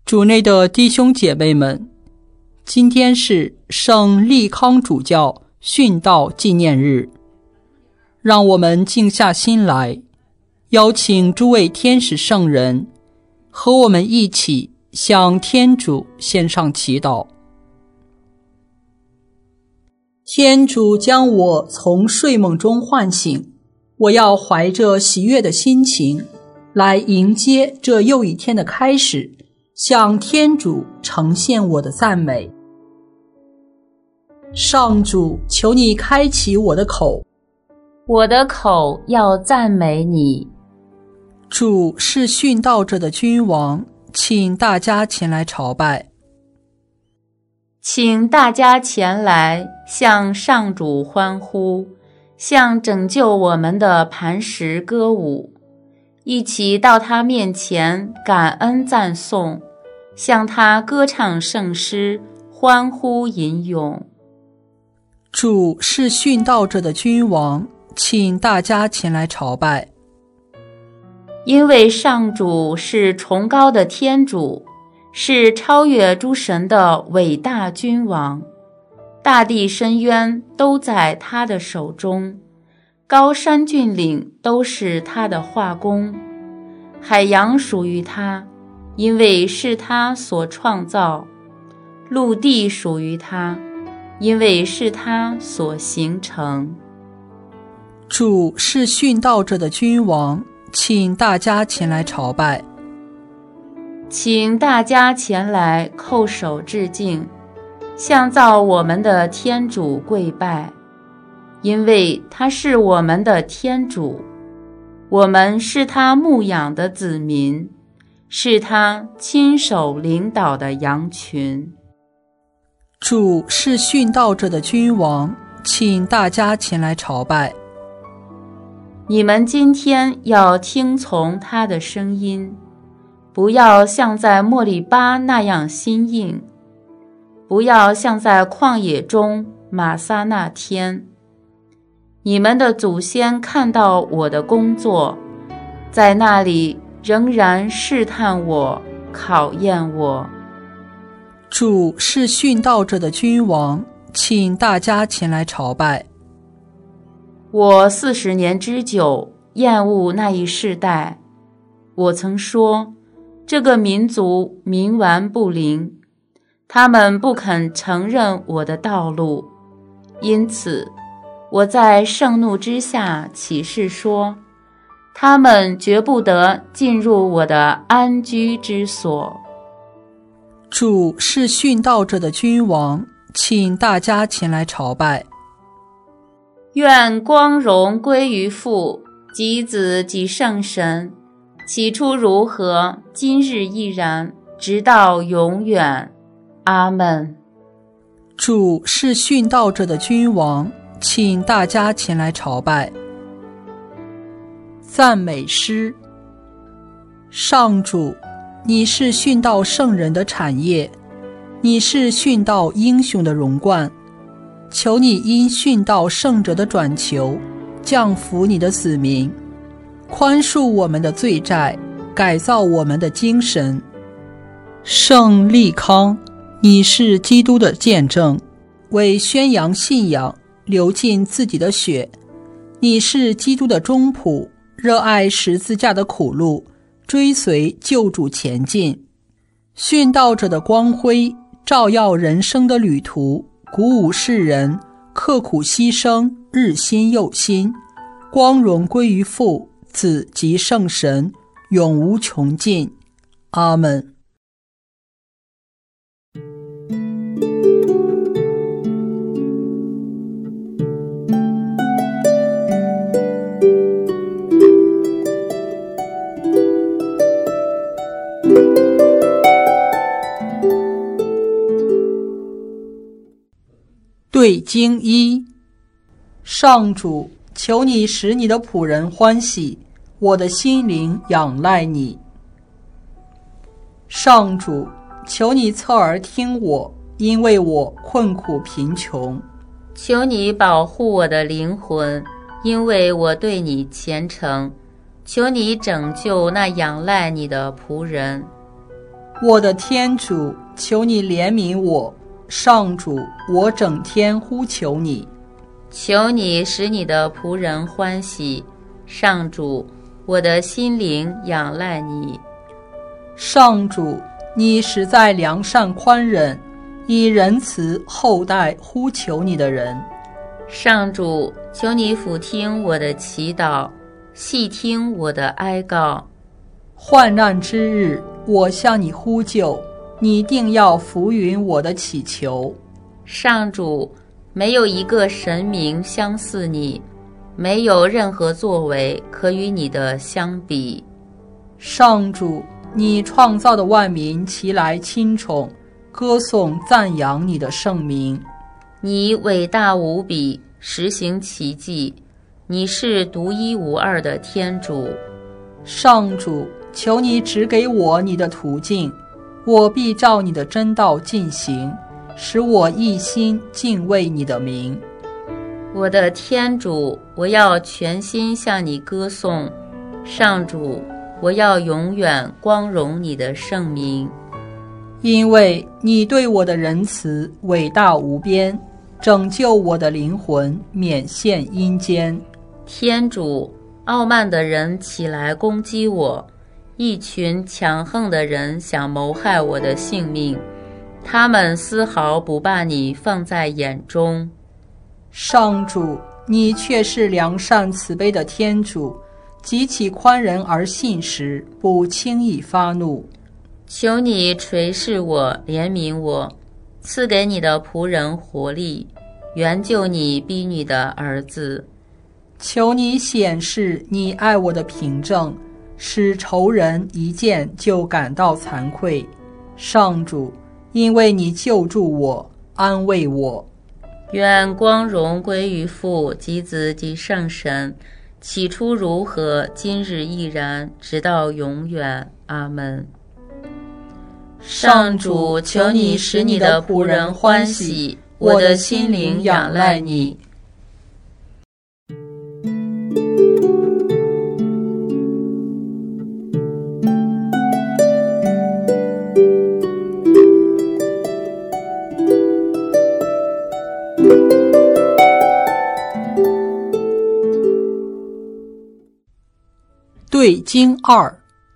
主内的弟兄姐妹们，今天是圣利康主教殉道纪念日，让我们静下心来，邀请诸位天使圣人和我们一起向天主献上祈祷。天主将我从睡梦中唤醒，我要怀着喜悦的心情来迎接这又一天的开始，向天主呈现我的赞美。上主，求你开启我的口， 我的口要赞美你。 主是殉道者的君王，请大家前来朝拜。 请大家前来向上主欢呼，向拯救我们的磐石歌舞，一起到他面前感恩赞颂，向他歌唱圣诗，欢呼吟咏。 主是殉道者的君王，请大家前来朝拜。 因为上主是崇高的天主，是超越诸神的伟大君王，大地深渊都在他的手中，高山峻岭都是他的画工，海洋属于他，因为是他所创造，陆地属于他，因为是他所形成。 主是殉道者的君王，请大家前来朝拜。 请大家前来叩首致敬，向造我们的天主跪拜，因为他是我们的天主，我们是他牧养的子民，是他亲手领导的羊群。 主是殉道者的君王，请大家前来朝拜。 你们今天要听从他的声音，不要像在莫利巴那样心硬，不要像在旷野中玛撒那天。你们的祖先看到我的工作，在那里仍然试探我，考验我。 主是殉道者的君王，请大家前来朝拜。 我40年之久厌恶那一世代，我曾说，这个民族冥顽不灵，他们不肯承认我的道路，因此我在盛怒之下起誓说，他们绝不得进入我的安居之所。 主是殉道者的君王，请大家前来朝拜。 愿光荣归于父及子及圣神，起初如何，今日亦然，直到永远。阿们。 主是殉道者的君王，请大家前来朝拜。赞美诗。上主，你是殉道圣人的产业，你是殉道英雄的荣冠，求你因殉道圣者的转求，降福你的子民，宽恕我们的罪债，改造我们的精神。圣利康，你是基督的见证，为宣扬信仰流尽自己的血，你是基督的忠仆，热爱十字架的苦路，追随救主前进。殉道者的光辉照耀人生的旅途，鼓舞世人，刻苦牺牲，日新又新。光荣归于父、子及圣神，永无穷尽。阿们。对经一。上主，求你使你的仆人欢喜，我的心灵仰赖你。上主，求你侧耳听我，因为我困苦贫穷。 求你保护我的灵魂，因为我对你虔诚。求你拯救那仰赖你的仆人。 我的天主，求你怜悯我。上主，我整天呼求你。 求你使你的仆人欢喜。上主，我的心灵仰赖你。 上主，你实在良善宽忍，以仁慈厚待呼求你的人。 上主，求你俯听我的祈祷，细听我的哀告。 患难之日，我向你呼救，你定要俯允我的祈求。 上主，没有一个神明相似你，没有任何作为可与你的相比。 上主，你创造的万民齐来亲宠，歌颂赞扬你的圣名。 你伟大无比，实行奇迹，你是独一无二的天主。 上主，求你指给我你的途径，我必照你的真道进行，使我一心敬畏你的名。 我的天主，我要全心向你歌颂。上主，我要永远光荣你的圣名。 因为你对我的仁慈伟大无边，拯救我的灵魂免陷阴间。 天主，傲慢的人起来攻击我，一群强横的人想谋害我的性命，他们丝毫不把你放在眼中。 上主，你却是良善慈悲的天主，极其宽仁而信实，不轻易发怒。 求你垂视我，怜悯我，赐给你的仆人活力，援救你婢女的儿子。 求你显示你爱我的凭证，使仇人一见就感到惭愧。上主，因为你救助我，安慰我。 愿光荣归于父及子及圣神，起初如何，今日亦然，直到永远。阿们。上主，求你使你的仆人欢喜，我的心灵仰赖你。 对经2，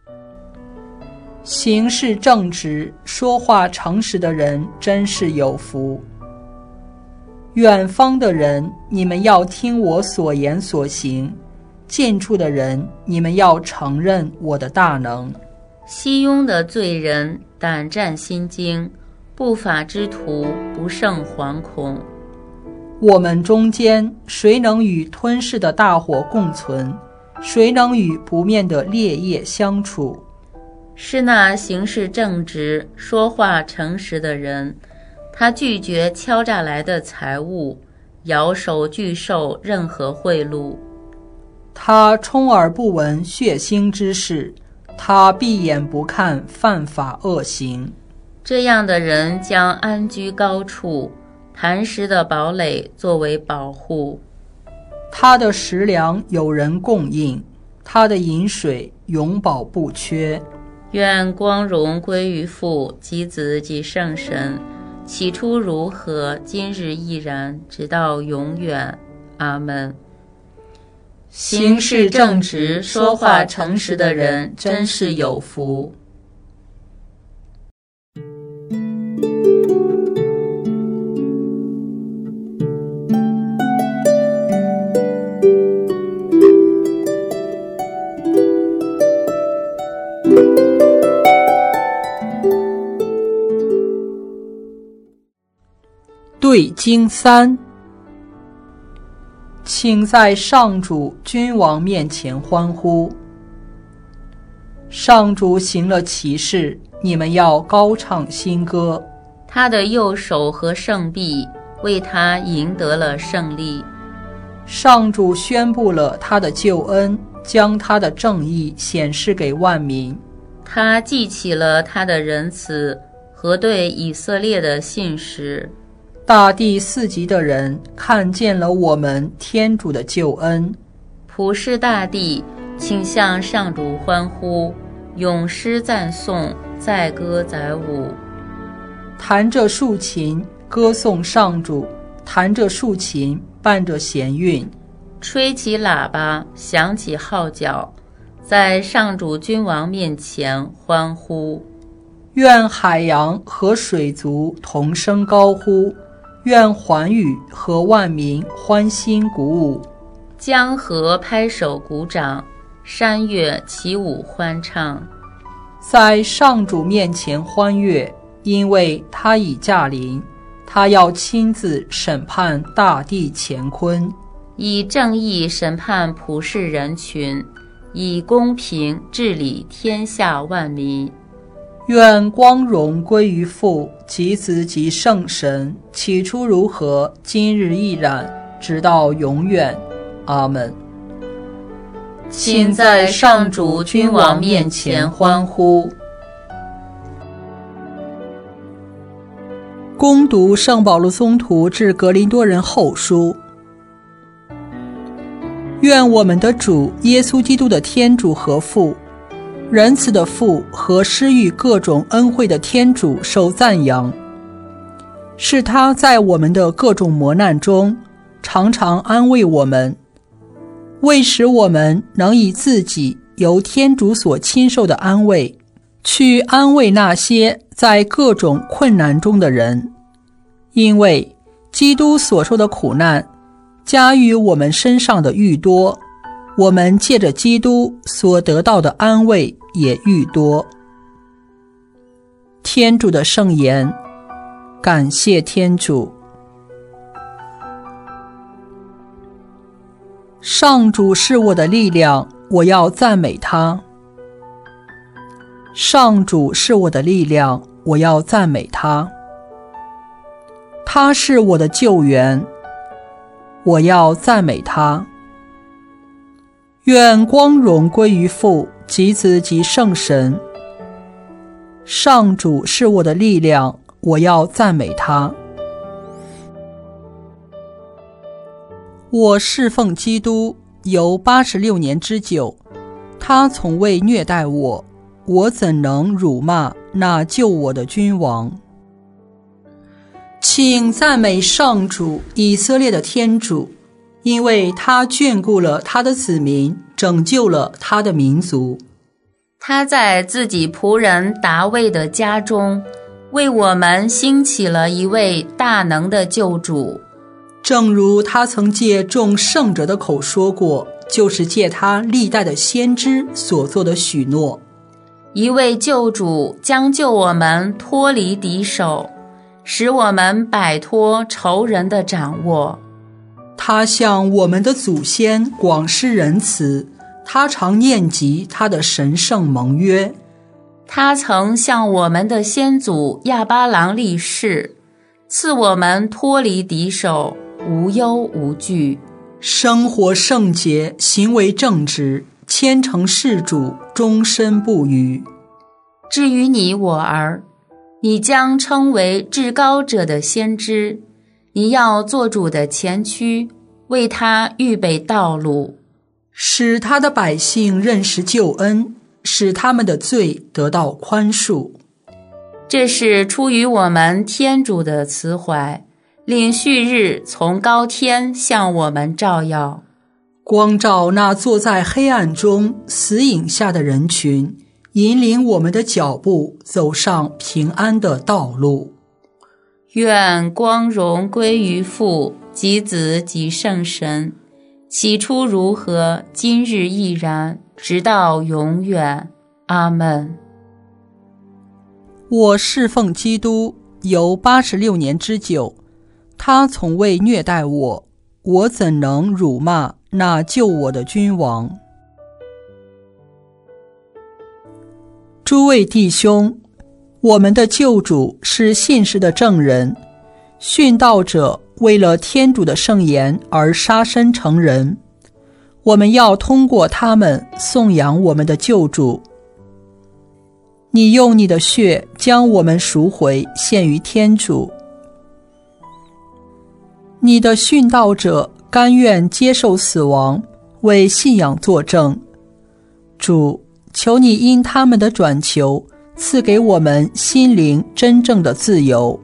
行事正直，说话诚实的人真是有福。远方的人，你们要听我所言所行；近处的人，你们要承认我的大能。 西庸的罪人胆战心惊，不法之徒不胜惶恐。 我们中间谁能与吞噬的大火共存？谁能与不灭的烈焰相处？ 是那行事正直、说话诚实的人，他拒绝敲诈来的财物，摇手拒受任何贿赂。 他充耳不闻血腥之事，他闭眼不看犯法恶行。 这样的人将安居高处，磐石的堡垒作为保护。 他的食粮有人供应，他的饮水永保不缺。 愿光荣归于父及子及圣神，起初如何，今日亦然，直到永远。阿们。行事正直、说话诚实的人真是有福。 对经3，请在上主君王面前欢呼。上主行了奇事，你们要高唱新歌。 他的右手和圣臂为他赢得了胜利。 上主宣布了他的救恩，将他的正义显示给万民。 他记起了他的仁慈和对以色列的信实。 大地四极的人看见了我们天主的救恩。 普世大地，请向上主欢呼，咏诗赞颂， 载歌载舞。 弹着竖琴，歌颂上主；弹着竖琴，伴着弦韵。 吹起喇叭，响起号角，在上主君王面前欢呼。 愿海洋和水族同声高呼，愿寰宇和万民欢欣鼓舞。 江河拍手鼓掌，山岳起舞欢唱。 在上主面前欢悦，因为他已驾临，他要亲自审判大地乾坤， 以正义审判普世人群，以公平治理天下万民。 愿光荣归于父及子及圣神，起初如何，今日亦然，直到永远。阿们。 请在上主君王面前欢呼。 恭读圣保禄宗徒致格林多人后书。愿我们的主耶稣基督的天主和父，仁慈的父和施予各种恩惠的天主受赞扬，是他在我们的各种磨难中常常安慰我们，为使我们能以自己由天主所亲受的安慰，去安慰那些在各种困难中的人。因为基督所受的苦难加于我们身上的愈多，我们借着基督所得到的安慰也愈多。天主的圣言，感谢天主。上主是我的力量，我要赞美他。上主是我的力量，我要赞美他。他是我的救援，我要赞美他。愿光荣归于父及子及圣神。上主是我的力量，我要赞美他。我侍奉基督有86年之久，他从未虐待我，我怎能辱骂那救我的君王？请赞美上主以色列的天主，因为他眷顾了他的子民，拯救了他的民族。 他在自己仆人达味的家中，为我们兴起了一位大能的救主。 正如他曾借众圣者的口说过，就是借他历代的先知所做的许诺。 一位救主将救我们脱离敌手，使我们摆脱仇人的掌握。 他向我们的祖先广施仁慈，他常念及他的神圣盟约。 他曾向我们的先祖亚巴郎立誓，赐我们脱离敌手，无忧无惧， 生活圣洁，行为正直，虔诚事主，终身不渝。 至于你我儿，你将称为至高者的先知，你要做主的前驱，为他预备道路， 使他的百姓认识救恩，使他们的罪得到宽恕。 这是出于我们天主的慈怀，令旭日从高天向我们照耀， 光照那坐在黑暗中死影下的人群，引领我们的脚步走上平安的道路。 愿光荣归于父及子及圣神，起初如何，今日亦然，直到永远。阿们。 我侍奉基督有86年之久，他从未虐待我，我怎能辱骂那救我的君王？诸位弟兄，我们的救主是信实的证人，殉道者为了天主的圣言而杀身成人，我们要通过他们颂扬我们的救主。你用你的血将我们赎回，献于天主。你的殉道者甘愿接受死亡，为信仰作证。主，求你因他们的转求， 赐给我们心灵真正的自由。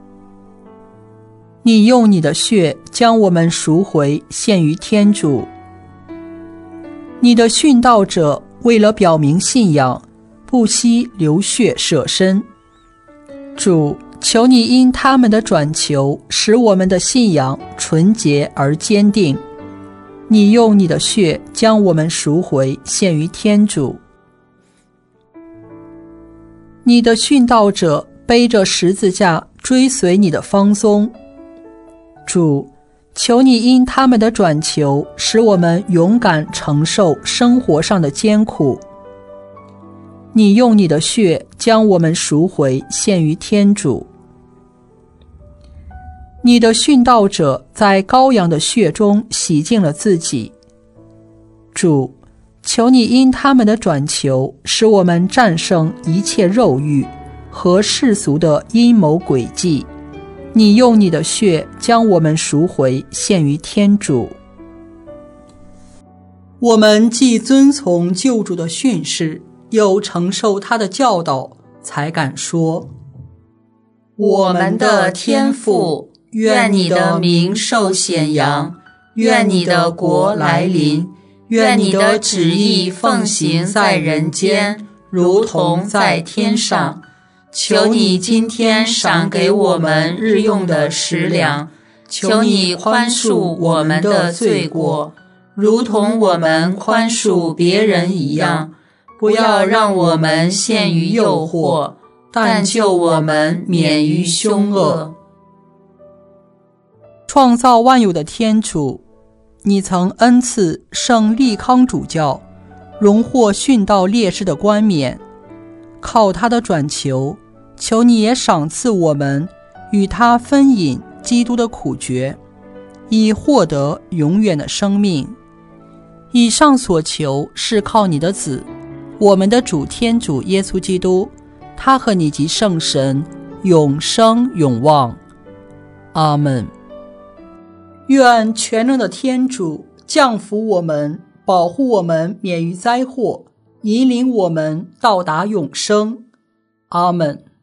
你用你的血将我们赎回，献于天主。你的殉道者为了表明信仰，不惜流血舍身。主，求你因他们的转求，使我们的信仰纯洁而坚定。你用你的血将我们赎回，献于天主。你的殉道者背着十字架追随你的芳踪。主，求你因他们的转求，使我们勇敢承受生活上的艰苦。你用你的血将我们赎回，献于天主。你的殉道者在羔羊的血中洗净了自己。主，求你因他们的转求，使我们战胜一切肉欲和世俗的阴谋诡计。你用你的血将我们赎回，献于天主。我们既遵从救主的训示，又承受他的教导，才敢说： 我们的天父，愿你的名受显扬，愿你的国来临，愿你的旨意奉行在人间，如同在天上。求你今天赏给我们日用的食粮，求你宽恕我们的罪过，如同我们宽恕别人一样。不要让我们陷于诱惑，但救我们免于凶恶。 创造万有的天主，你曾恩赐圣利康主教荣获殉道烈士的冠冕，靠他的转求，求你也赏赐我们与他分饮基督的苦爵，以获得永远的生命。以上所求是靠你的子，我们的主天主耶稣基督，他和你及圣神永生永望。阿们。愿全能的天主降福我们，保护我们免于灾祸，引领我们到达永生。阿们。